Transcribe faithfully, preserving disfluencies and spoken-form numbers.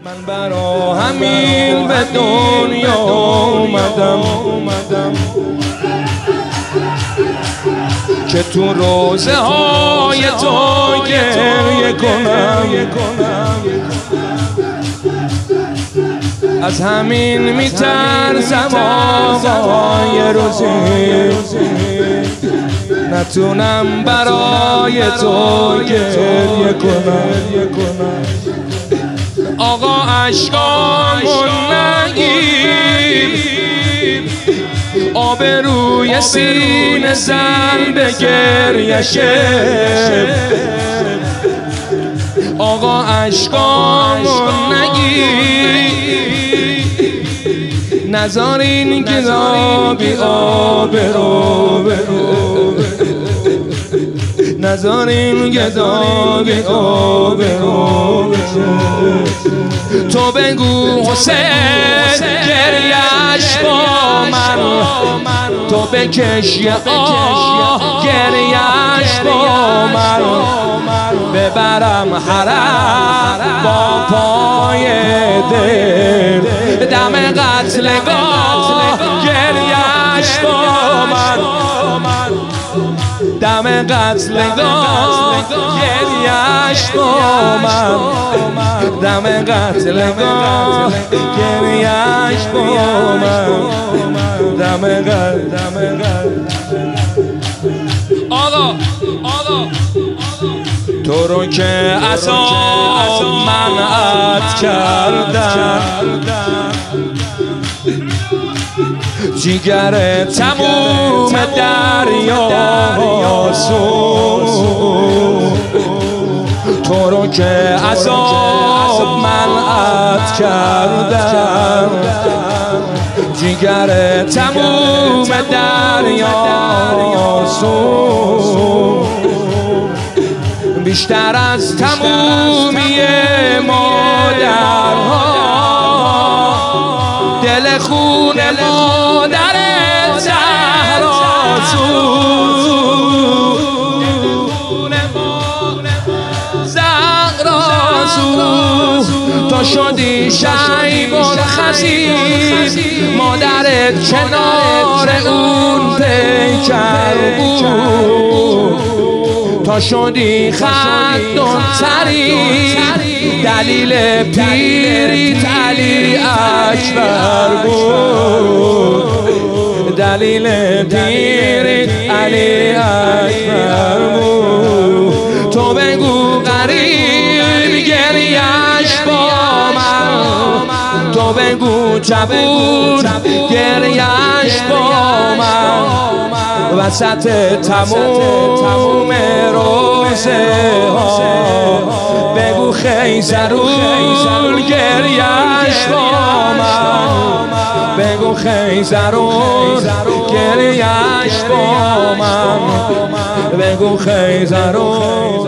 من برا همین به دنیا اومدم که تو روزه های تو گریه کنم. از همین میترسم آقا یه روزی نتونم برای تو گریه کنم. آقا عشقامون نگیر، آب روی سینه زن به گریشه. آقا عشقامون نگیر، نذارین که آبی آب رو نذارین که آبی آب رو. تو بگو حسین گریهش با من، تو بکش یه آه گریهش با من. ببرم حرم با پای دل، دم قتلگاه گریهش با من. دم قتلگاه گریهش با من. دم قتلگاه گریهش با من. دم قتلگاه. آقا آقا تو رو که عذاب منعت کردم، جیگر تموم دریا سو. تو رو که عذاب منعت کردم، جیگر تموم دریا سو. بیشتر از تمومی مادرها دل خون مادر زهراسو. زهراسو تو شدی شیب الخزید، مادرت کنار اون پیکر بود. تا شدی خندون تری، دلیل پیریت علی اکبر بود. دلیل پیریت علی اکبر بود. تو بگو غریب گریهش با من، تو بگو جبون گریهش با من. وسط تموم روزه ها بگو خیزرون گریهش با من. بگو خیزرون گریهش با من. بگو خیزرون